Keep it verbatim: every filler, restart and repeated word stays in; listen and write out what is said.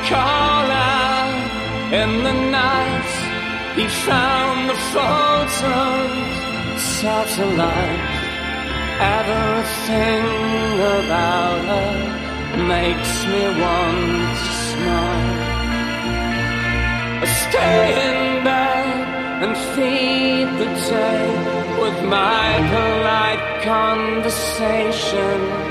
call out in the night. He found the photos, satellite. Everything about her makes me want to smile. Stay in bed and feed the day with my polite conversation.